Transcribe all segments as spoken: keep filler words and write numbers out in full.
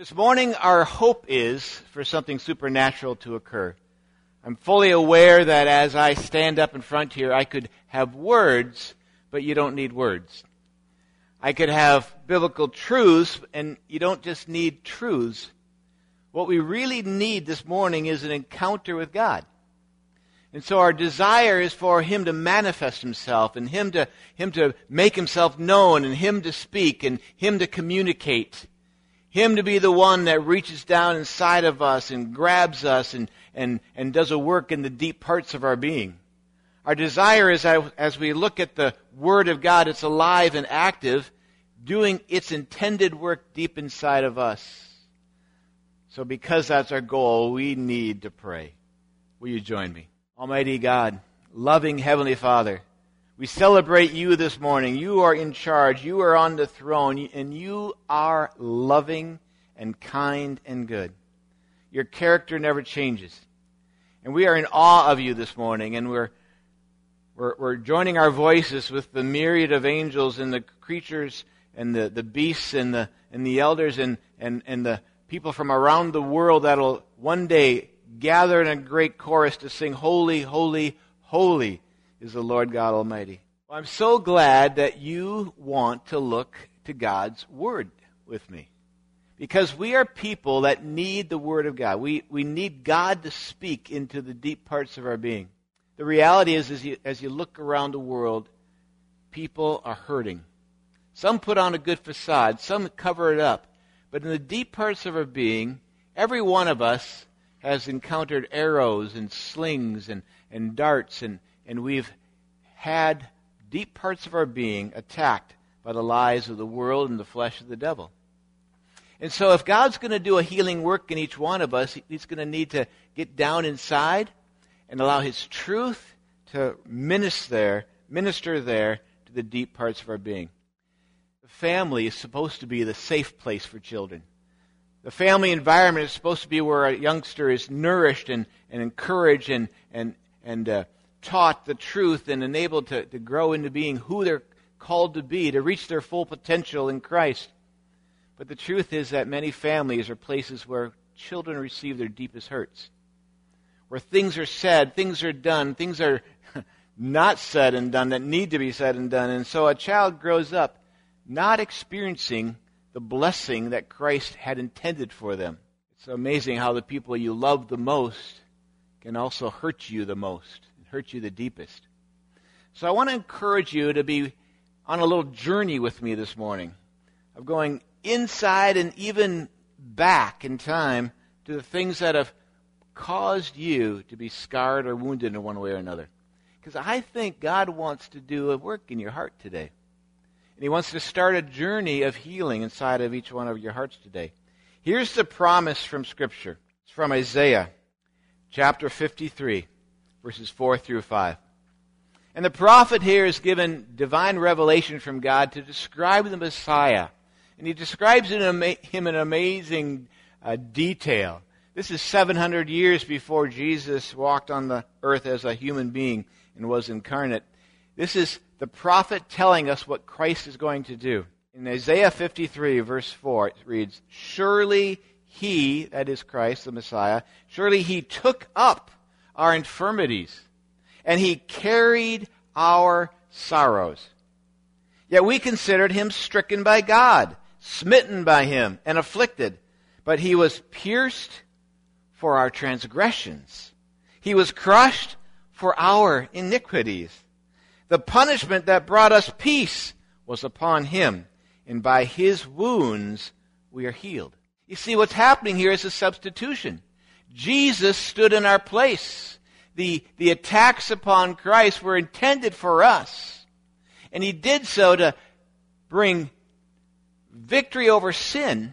This morning, our hope is for something supernatural to occur. I'm fully aware that as I stand up in front here, I could have words, but you don't need words. I could have biblical truths, and you don't just need truths. What we really need this morning is an encounter with God. And so our desire is for Him to manifest Himself, and Him to, Him to make Himself known, and Him to speak, and Him to communicate. Him to be the one that reaches down inside of us and grabs us and, and, and does a work in the deep parts of our being. Our desire is that as we look at the Word of God, it's alive and active, doing its intended work deep inside of us. So because that's our goal, we need to pray. Will you join me? Almighty God, loving Heavenly Father, we celebrate you this morning. You are in charge. You are on the throne. And you are loving and kind and good. Your character never changes. And we are in awe of you this morning. And we're, we're, we're joining our voices with the myriad of angels and the creatures and the, the beasts and the, and the elders and, and, and the people from around the world that will one day gather in a great chorus to sing, Holy, Holy, Holy is the Lord God Almighty. Well, I'm so glad that you want to look to God's Word with me. Because we are people that need the Word of God. We, we need God to speak into the deep parts of our being. The reality is, as you, as you look around the world, people are hurting. Some put on a good facade. Some cover it up. But in the deep parts of our being, every one of us has encountered arrows and slings and, and darts, and, and we've had deep parts of our being attacked by the lies of the world and the flesh of the devil. And so if God's going to do a healing work in each one of us, He's going to need to get down inside and allow His truth to minister there, minister there to the deep parts of our being. The family is supposed to be the safe place for children. The family environment is supposed to be where a youngster is nourished and, and encouraged and, and, and uh, taught the truth and enabled to, to grow into being who they're called to be, to reach their full potential in Christ. But the truth is that many families are places where children receive their deepest hurts, where things are said, things are done, things are not said and done that need to be said and done. And so a child grows up not experiencing the blessing that Christ had intended for them. It's amazing how the people you love the most can also hurt you the most, hurt you the deepest. So I want to encourage you to be on a little journey with me this morning of going inside and even back in time to the things that have caused you to be scarred or wounded in one way or another. Because I think God wants to do a work in your heart today. And He wants to start a journey of healing inside of each one of your hearts today. Here's the promise from Scripture. It's from Isaiah chapter fifty-three, verses four through five. And the prophet here is given divine revelation from God to describe the Messiah. And he describes him in amazing uh, detail. This is seven hundred years before Jesus walked on the earth as a human being and was incarnate. This is the prophet telling us what Christ is going to do. In Isaiah fifty-three, verse four, it reads, Surely He, that is Christ, the Messiah, surely He took up our infirmities, and He carried our sorrows. Yet we considered Him stricken by God, smitten by Him, and afflicted. But He was pierced for our transgressions. He was crushed for our iniquities. The punishment that brought us peace was upon Him, and by His wounds we are healed. You see, what's happening here is a substitution. Jesus stood in our place. The, the attacks upon Christ were intended for us, and He did so to bring victory over sin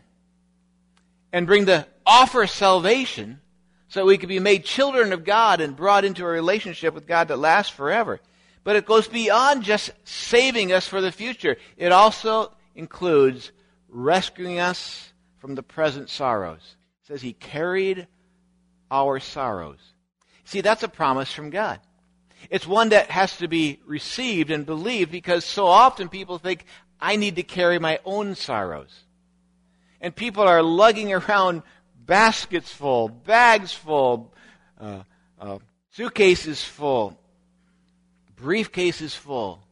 and bring the offer of salvation so that we could be made children of God and brought into a relationship with God that lasts forever. But it goes beyond just saving us for the future. It also includes rescuing us from the present sorrows. It says He carried our sorrows. See, that's a promise from God. It's one that has to be received and believed because so often people think, I need to carry my own sorrows. And people are lugging around baskets full, bags full, uh, uh, suitcases full, briefcases full,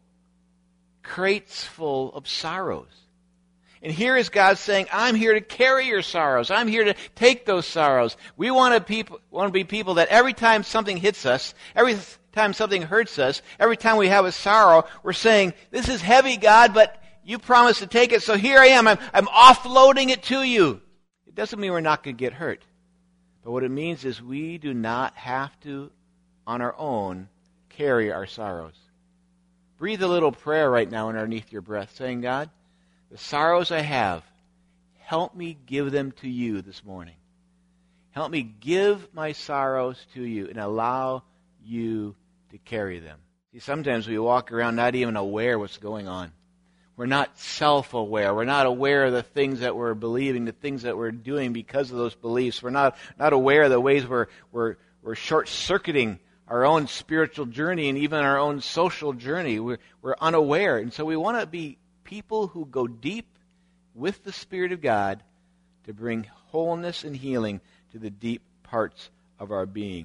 crates full of sorrows. And here is God saying, I'm here to carry your sorrows. I'm here to take those sorrows. We want to, people, want to be people that every time something hits us, every time something hurts us, every time we have a sorrow, we're saying, this is heavy, God, but you promised to take it, so here I am. I'm, I'm offloading it to you. It doesn't mean we're not going to get hurt. But what it means is we do not have to, on our own, carry our sorrows. Breathe a little prayer right now underneath your breath, saying, God, the sorrows I have, help me give them to you this morning. Help me give my sorrows to you and allow you to carry them. See, sometimes we walk around not even aware what's going on. We're not self-aware. We're not aware of the things that we're believing, the things that we're doing because of those beliefs. We're not, not aware of the ways we're, we're, we're short-circuiting our own spiritual journey and even our own social journey. We're, we're unaware. And so we want to be people who go deep with the Spirit of God to bring wholeness and healing to the deep parts of our being.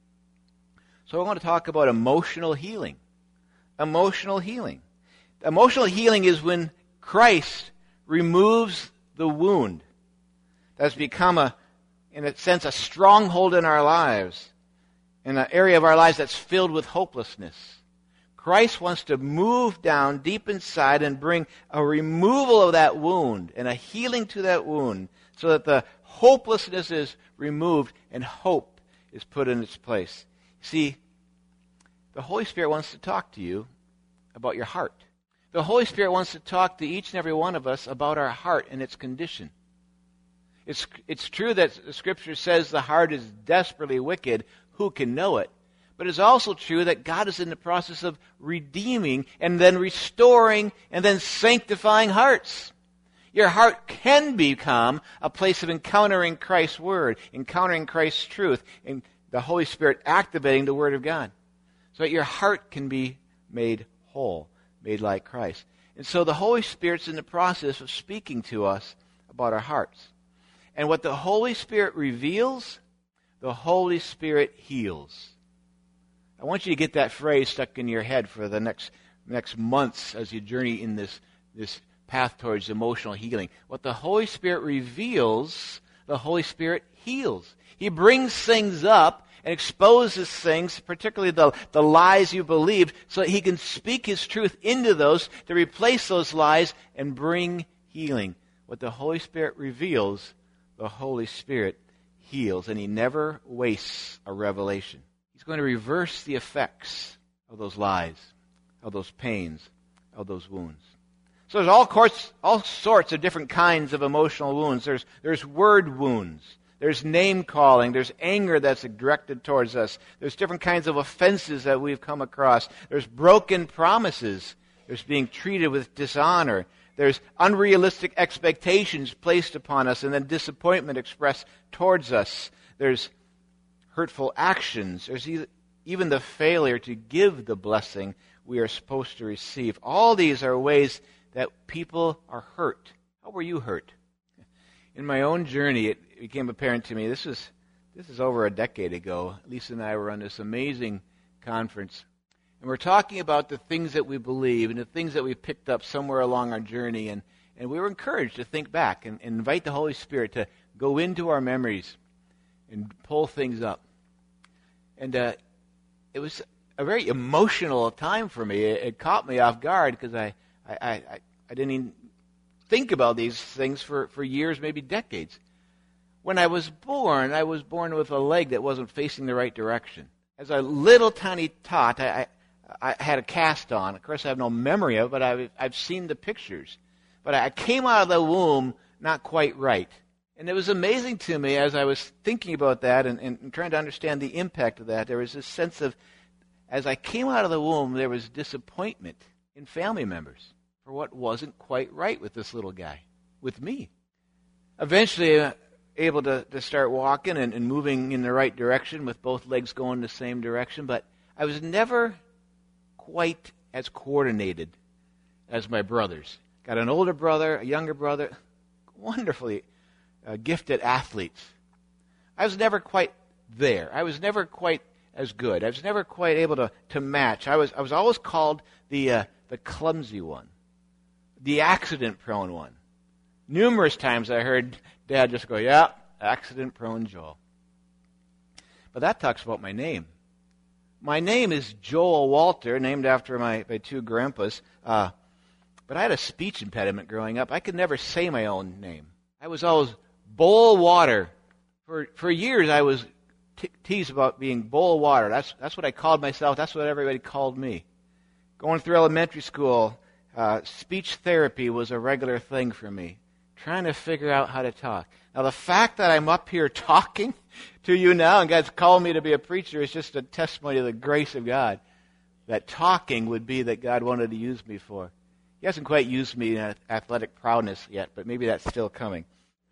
So I want to talk about emotional healing. Emotional healing. Emotional healing is when Christ removes the wound that's become, a, in a sense, a stronghold in our lives, in an area of our lives that's filled with hopelessness. Christ wants to move down deep inside and bring a removal of that wound and a healing to that wound so that the hopelessness is removed and hope is put in its place. See, the Holy Spirit wants to talk to you about your heart. The Holy Spirit wants to talk to each and every one of us about our heart and its condition. It's, it's true that the Scripture says the heart is desperately wicked. Who can know it? But it's also true that God is in the process of redeeming and then restoring and then sanctifying hearts. Your heart can become a place of encountering Christ's Word, encountering Christ's truth, and the Holy Spirit activating the Word of God. So that your heart can be made whole, made like Christ. And so the Holy Spirit's in the process of speaking to us about our hearts. And what the Holy Spirit reveals, the Holy Spirit heals. I want you to get that phrase stuck in your head for the next next months as you journey in this, this path towards emotional healing. What the Holy Spirit reveals, the Holy Spirit heals. He brings things up and exposes things, particularly the, the lies you believed, so that He can speak His truth into those to replace those lies and bring healing. What the Holy Spirit reveals, the Holy Spirit heals, and He never wastes a revelation. He's going to reverse the effects of those lies, of those pains, of those wounds. So there's all, course, all sorts of different kinds of emotional wounds. There's, there's word wounds. There's name-calling. There's anger that's directed towards us. There's different kinds of offenses that we've come across. There's broken promises. There's being treated with dishonor. There's unrealistic expectations placed upon us and then disappointment expressed towards us. There's hurtful actions. There's even the failure to give the blessing we are supposed to receive. All these are ways that people are hurt. How were you hurt? In my own journey, it became apparent to me, this is this is over a decade ago. Lisa and I were on this amazing conference. And we're talking about the things that we believe and the things that we picked up somewhere along our journey. And, and we were encouraged to think back and, and invite the Holy Spirit to go into our memories and pull things up. And uh, it was a very emotional time for me. It, it caught me off guard because I, I, I, I didn't even think about these things for, for years, maybe decades. When I was born, I was born with a leg that wasn't facing the right direction. As a little tiny tot, I, I, I had a cast on. Of course, I have no memory of it, but I've, I've seen the pictures. But I came out of the womb not quite right. And it was amazing to me as I was thinking about that and, and trying to understand the impact of that. There was this sense of, as I came out of the womb, there was disappointment in family members for what wasn't quite right with this little guy, with me. Eventually, uh, able to, to start walking and, and moving in the right direction with both legs going the same direction, but I was never quite as coordinated as my brothers. Got an older brother, a younger brother, wonderfully uh, gifted athletes. I was never quite there. I was never quite as good. I was never quite able to, to match. I was I was always called the uh, the clumsy one, the accident-prone one. Numerous times I heard Dad just go, yeah, accident-prone Joel. But that talks about my name. My name is Joel Walter, named after my, my two grandpas. Uh, but I had a speech impediment growing up. I could never say my own name. I was always Bowl Water. For for years I was te- teased about being Bowl Water. That's that's what I called myself. That's what everybody called me. Going through elementary school, uh, speech therapy was a regular thing for me. Trying to figure out how to talk. Now the fact that I'm up here talking to you now and God's called me to be a preacher is just a testimony of the grace of God. That talking would be that God wanted to use me for. He hasn't quite used me in athletic prowess yet, but maybe that's still coming.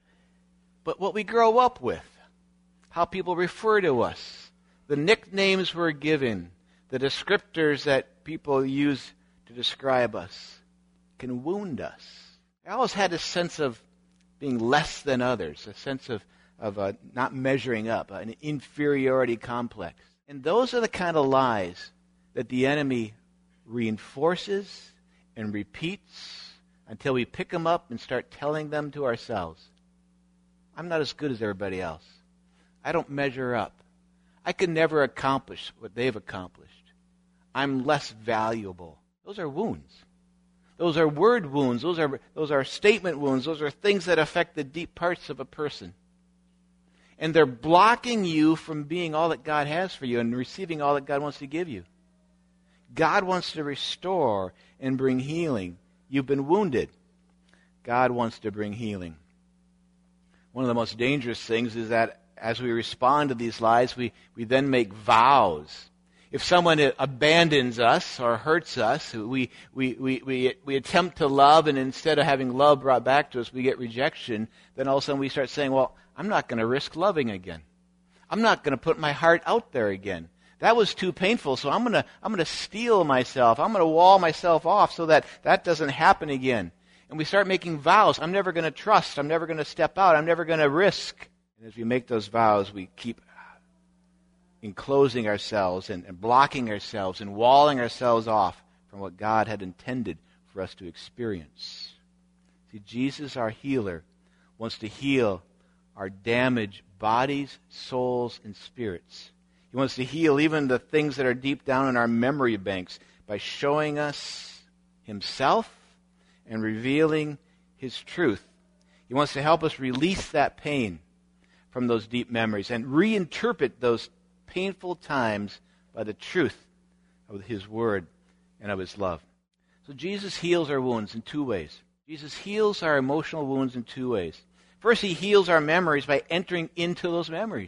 But what we grow up with, how people refer to us, the nicknames we're given, the descriptors that people use to describe us, can wound us. I always had a sense of being less than others, a sense of, of uh, not measuring up, an inferiority complex. And those are the kind of lies that the enemy reinforces and repeats until we pick them up and start telling them to ourselves. I'm not as good as everybody else. I don't measure up. I can never accomplish what they've accomplished. I'm less valuable. Those are wounds. Those are word wounds. Those are those are statement wounds. Those are things that affect the deep parts of a person. And they're blocking you from being all that God has for you and receiving all that God wants to give you. God wants to restore and bring healing. You've been wounded. God wants to bring healing. One of the most dangerous things is that as we respond to these lies, we, we then make vows. If someone abandons us or hurts us, we, we, we, we, we attempt to love, and instead of having love brought back to us, we get rejection, then all of a sudden we start saying, well, I'm not going to risk loving again. I'm not going to put my heart out there again. That was too painful, so I'm going to I'm going to steel myself. I'm going to wall myself off so that that doesn't happen again. And we start making vows. I'm never going to trust. I'm never going to step out. I'm never going to risk. And as we make those vows, we keep enclosing ourselves and, and blocking ourselves and walling ourselves off from what God had intended for us to experience. See, Jesus, our healer, wants to heal our damaged bodies, souls, and spirits. He wants to heal even the things that are deep down in our memory banks by showing us himself and revealing his truth. He wants to help us release that pain from those deep memories and reinterpret those painful times by the truth of his word and of his love. So Jesus heals our wounds in two ways. Jesus heals our emotional wounds in two ways. First, he heals our memories by entering into those memories,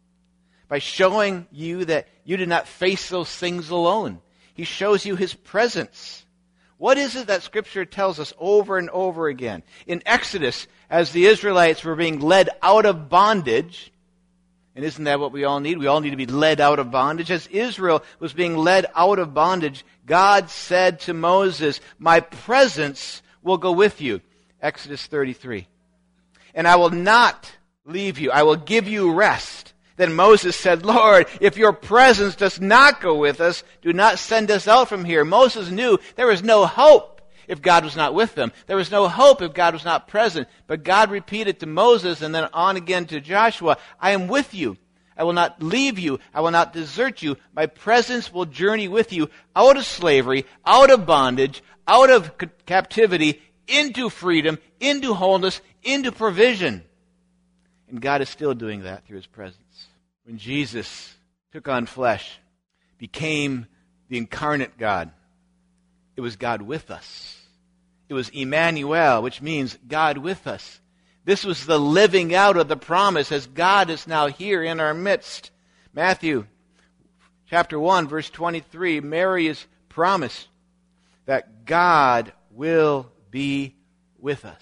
by showing you that you did not face those things alone. He shows you his presence. What is it that Scripture tells us over and over again? In Exodus, as the Israelites were being led out of bondage, and isn't that what we all need? We all need to be led out of bondage. As Israel was being led out of bondage, God said to Moses, my presence will go with you. Exodus thirty-three. And I will not leave you. I will give you rest. Then Moses said, Lord, if your presence does not go with us, do not send us out from here. Moses knew there was no hope if God was not with them. There was no hope if God was not present. But God repeated to Moses and then on again to Joshua, I am with you. I will not leave you. I will not desert you. My presence will journey with you out of slavery, out of bondage, out of c- captivity, into freedom, into wholeness, into provision. And God is still doing that through his presence. When Jesus took on flesh, became the incarnate God, it was God with us. It was Emmanuel, which means God with us. This was the living out of the promise as God is now here in our midst. Matthew chapter one, verse twenty-three, Mary is promised that God will be with us.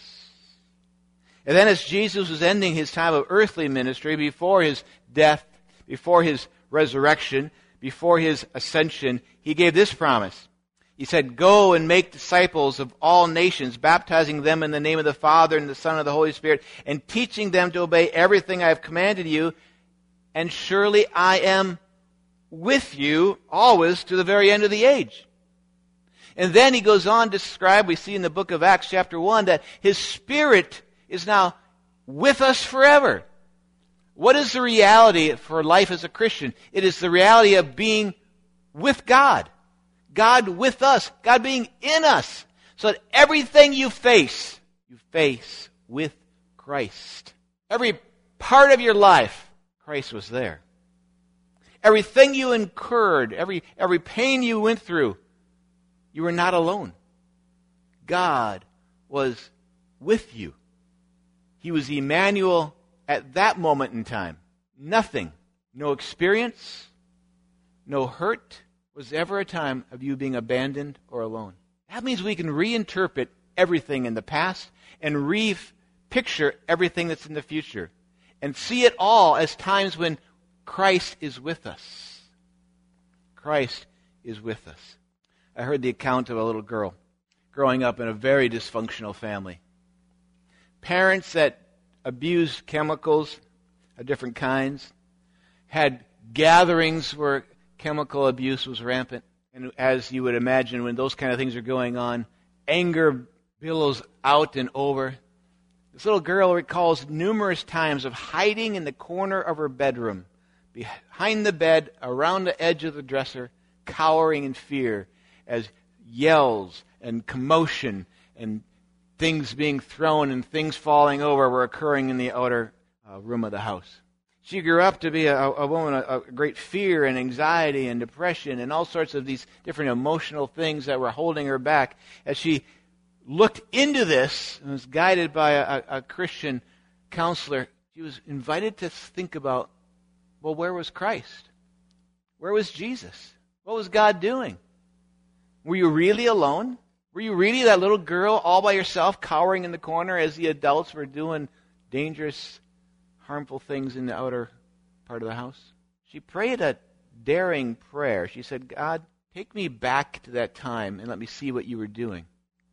And then as Jesus was ending his time of earthly ministry, before his death, before his resurrection, before his ascension, he gave this promise. He said, "Go and make disciples of all nations, baptizing them in the name of the Father and the Son and of the Holy Spirit, and teaching them to obey everything I have commanded you. And surely I am with you always to the very end of the age." And then he goes on to describe, we see in the book of Acts chapter one, that his Spirit is now with us forever. What is the reality for life as a Christian? It is the reality of being with God. God with us. God being in us. So that everything you face, you face with Christ. Every part of your life, Christ was there. Everything you incurred, every, every pain you went through, you were not alone. God was with you. He was Emmanuel at that moment in time. Nothing, no experience, no hurt was ever a time of you being abandoned or alone. That means we can reinterpret everything in the past and re-picture everything that's in the future and see it all as times when Christ is with us. Christ is with us. I heard the account of a little girl growing up in a very dysfunctional family. Parents that abused chemicals of different kinds, had gatherings where chemical abuse was rampant. And as you would imagine, when those kind of things are going on, anger billows out and over. This little girl recalls numerous times of hiding in the corner of her bedroom, behind the bed, around the edge of the dresser, cowering in fear as yells and commotion and things being thrown and things falling over were occurring in the outer uh, room of the house. She grew up to be a, a woman of great fear and anxiety and depression and all sorts of these different emotional things that were holding her back. As she looked into this and was guided by a, a Christian counselor, she was invited to think about, well, where was Christ? Where was Jesus? What was God doing? Were you really alone? Were you really that little girl all by yourself cowering in the corner as the adults were doing dangerous, harmful things in the outer part of the house? She prayed a daring prayer. She said, "God, take me back to that time and let me see what you were doing."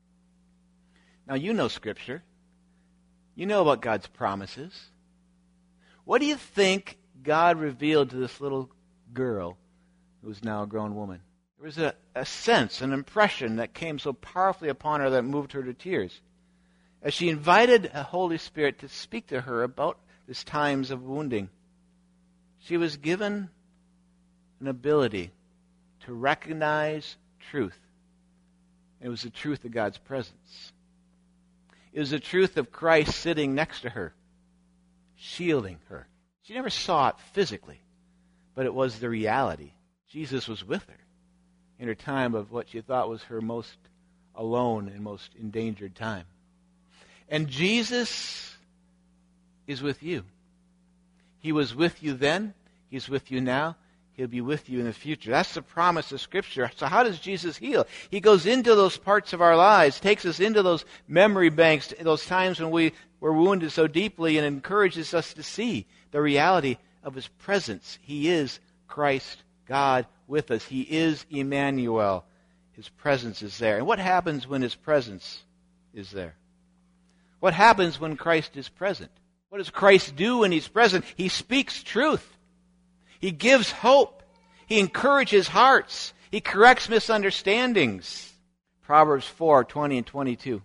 Now, you know Scripture. You know about God's promises. What do you think God revealed to this little girl who is now a grown woman? There was a, a sense, an impression that came so powerfully upon her that it moved her to tears. As she invited the Holy Spirit to speak to her about these times of wounding, she was given an ability to recognize truth. It was the truth of God's presence. It was the truth of Christ sitting next to her, shielding her. She never saw it physically, but it was the reality. Jesus was with her in her time of what she thought was her most alone and most endangered time. And Jesus is with you. He was with you then. He's with you now. He'll be with you in the future. That's the promise of Scripture. So how does Jesus heal? He goes into those parts of our lives, takes us into those memory banks, those times when we were wounded so deeply, and encourages us to see the reality of His presence. He is Christ, God with us. He is Emmanuel. His presence is there. And what happens when His presence is there? What happens when Christ is present? What does Christ do when He's present? He speaks truth. He gives hope. He encourages hearts. He corrects misunderstandings. Proverbs four, twenty and twenty-two.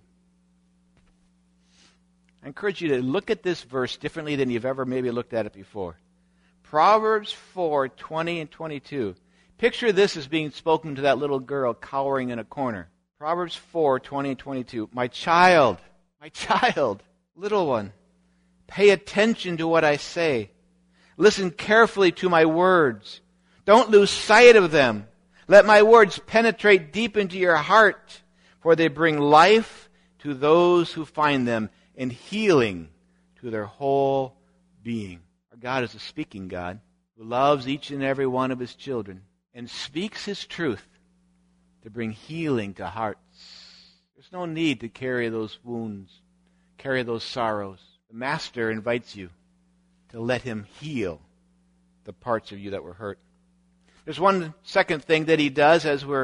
I encourage you to look at this verse differently than you've ever maybe looked at it before. Proverbs four, twenty and twenty-two. Picture this as being spoken to that little girl cowering in a corner. Proverbs four, twenty and twenty-two. My child, my child, little one, pay attention to what I say. Listen carefully to my words. Don't lose sight of them. Let my words penetrate deep into your heart, for they bring life to those who find them and healing to their whole being. Our God is a speaking God who loves each and every one of His children and speaks His truth to bring healing to hearts. There's no need to carry those wounds, carry those sorrows. The Master invites you to let Him heal the parts of you that were hurt. There's one second thing that He does as we're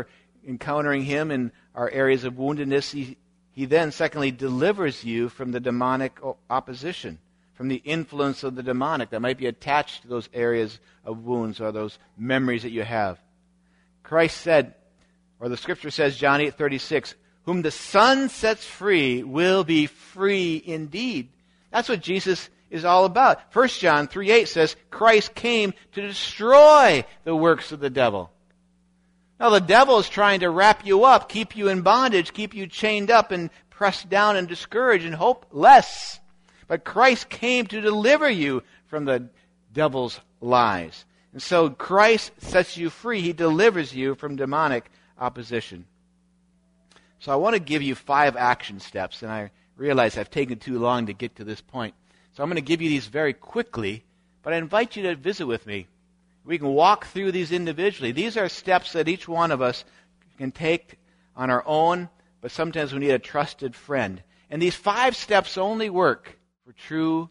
encountering Him in our areas of woundedness, He, he then, secondly, delivers you from the demonic opposition, from the influence of the demonic that might be attached to those areas of wounds or those memories that you have. Christ said, or the Scripture says, John eight thirty-six, whom the Son sets free will be free indeed. That's what Jesus is all about. First John three eight says, Christ came to destroy the works of the devil. Now the devil is trying to wrap you up, keep you in bondage, keep you chained up and pressed down and discouraged and hopeless. But Christ came to deliver you from the devil's lies. And so Christ sets you free. He delivers you from demonic opposition. So I want to give you five action steps, and I realize I've taken too long to get to this point. So I'm going to give you these very quickly, but I invite you to visit with me. We can walk through these individually. These are steps that each one of us can take on our own, but sometimes we need a trusted friend. And these five steps only work for true,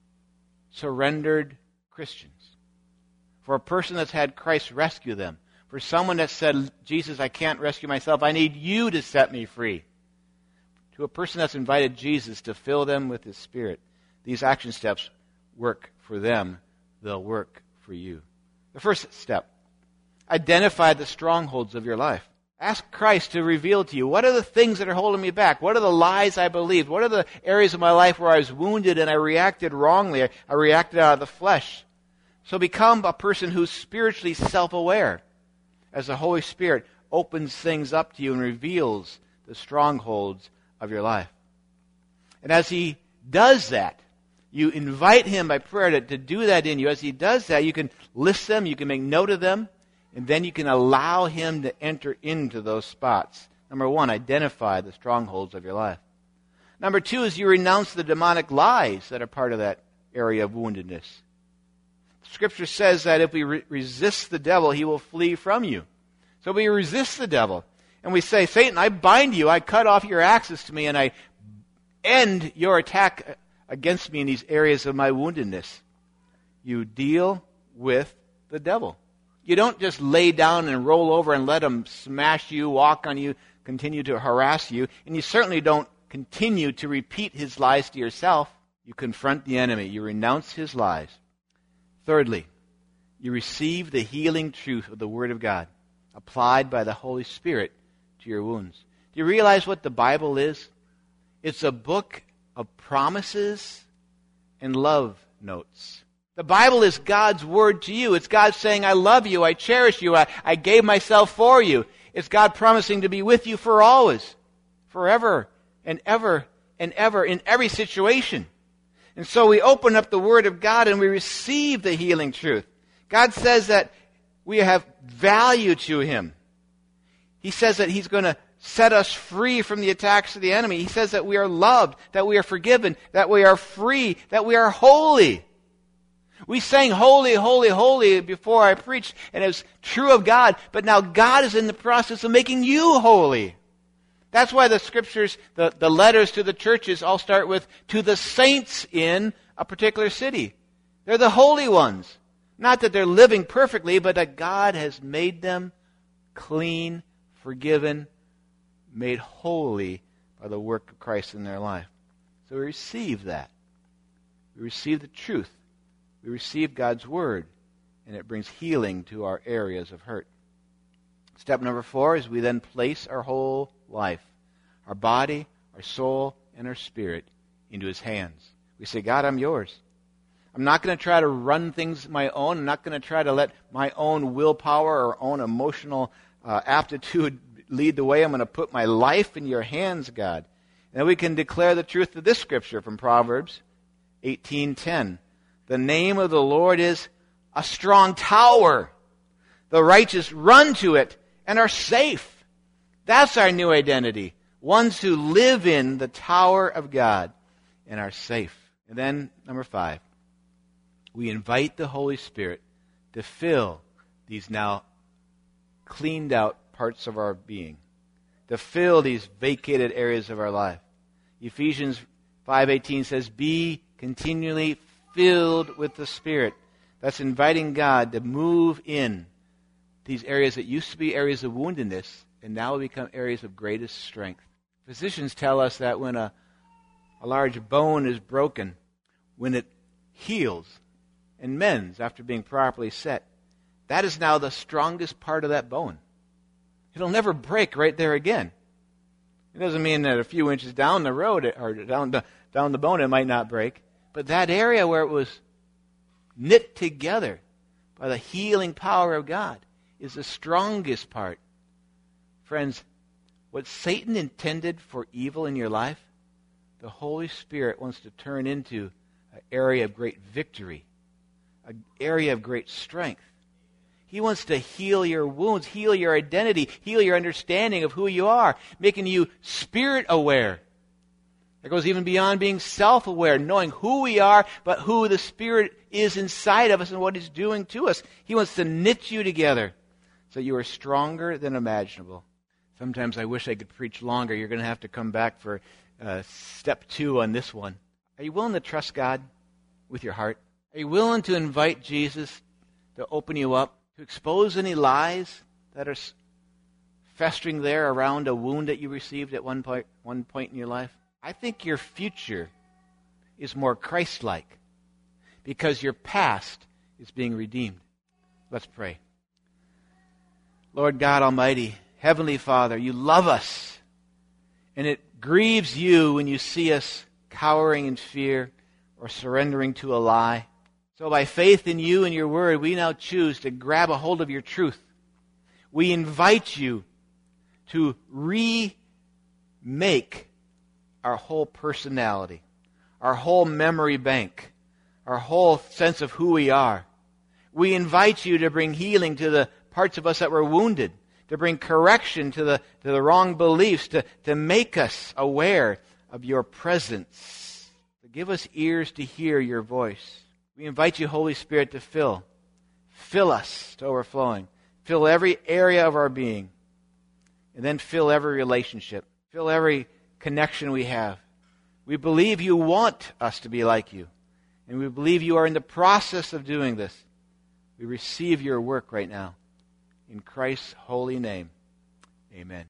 surrendered Christians. For a person that's had Christ rescue them. For someone that said, Jesus, I can't rescue myself. I need you to set me free. To a person that's invited Jesus to fill them with His Spirit. These action steps work for them. They'll work for you. The first step, identify the strongholds of your life. Ask Christ to reveal to you, what are the things that are holding me back? What are the lies I believed? What are the areas of my life where I was wounded and I reacted wrongly? I reacted out of the flesh. So become a person who's spiritually self-aware as the Holy Spirit opens things up to you and reveals the strongholds of your life. And as He does that, you invite Him by prayer to, to do that in you. As He does that, you can list them, you can make note of them, and then you can allow Him to enter into those spots. Number one, identify the strongholds of your life. Number two is you renounce the demonic lies that are part of that area of woundedness. Scripture says that if we re- resist the devil, he will flee from you. So we resist the devil. And we say, Satan, I bind you, I cut off your access to me, and I end your attack against me in these areas of my woundedness. You deal with the devil. You don't just lay down and roll over and let him smash you, walk on you, continue to harass you. And you certainly don't continue to repeat his lies to yourself. You confront the enemy. You renounce his lies. Thirdly, you receive the healing truth of the Word of God, applied by the Holy Spirit to your wounds. Do you realize what the Bible is? It's a book of promises and love notes. The Bible is God's Word to you. It's God saying, I love you, I cherish you, I, I gave myself for you. It's God promising to be with you for always, forever and ever and ever in every situation. And so we open up the Word of God and we receive the healing truth. God says that we have value to Him. He says that He's going to set us free from the attacks of the enemy. He says that we are loved, that we are forgiven, that we are free, that we are holy. We sang holy, holy, holy before I preached, and it was true of God, but now God is in the process of making you holy. That's why the scriptures, the, the letters to the churches all start with, to the saints in a particular city. They're the holy ones. Not that they're living perfectly, but that God has made them clean, forgiven, made holy by the work of Christ in their life. So we receive that. We receive the truth. We receive God's Word, and it brings healing to our areas of hurt. Step number four is we then place our whole life, our body, our soul, and our spirit into His hands. We say, God, I'm yours. I'm not going to try to run things my own. I'm not going to try to let my own willpower or own emotional uh, aptitude lead the way. I'm going to put my life in your hands, God. And then we can declare the truth of this scripture from Proverbs eighteen ten. The name of the Lord is a strong tower. The righteous run to it and are safe. That's our new identity. Ones who live in the tower of God and are safe. And then, number five, we invite the Holy Spirit to fill these now cleaned out parts of our being, to fill these vacated areas of our life. Ephesians five eighteen says, be continually filled with the Spirit. That's inviting God to move in these areas that used to be areas of woundedness and now become areas of greatest strength. Physicians tell us that when a, a large bone is broken, when it heals and mends after being properly set, that is now the strongest part of that bone. It'll never break right there again. It doesn't mean that a few inches down the road or down the, down the bone it might not break, but that area where it was knit together by the healing power of God is the strongest part. Friends, what Satan intended for evil in your life, the Holy Spirit wants to turn into an area of great victory, an area of great strength. He wants to heal your wounds, heal your identity, heal your understanding of who you are, making you spirit aware. It goes even beyond being self-aware, knowing who we are, but who the Spirit is inside of us and what He's doing to us. He wants to knit you together so you are stronger than imaginable. Sometimes I wish I could preach longer. You're going to have to come back for uh, step two on this one. Are you willing to trust God with your heart? Are you willing to invite Jesus to open you up, to expose any lies that are festering there around a wound that you received at one point, one point in your life? I think your future is more Christ-like because your past is being redeemed. Let's pray. Lord God Almighty, Heavenly Father, you love us, and it grieves you when you see us cowering in fear or surrendering to a lie. So by faith in you and your word, we now choose to grab a hold of your truth. We invite you to remake our whole personality, our whole memory bank, our whole sense of who we are. We invite you to bring healing to the parts of us that were wounded, to bring correction to the, to the wrong beliefs, to, to make us aware of your presence, to give us ears to hear your voice. We invite you, Holy Spirit, to fill. Fill us to overflowing. Fill every area of our being. And then fill every relationship. Fill every connection we have. We believe you want us to be like you. And we believe you are in the process of doing this. We receive your work right now. In Christ's holy name, amen.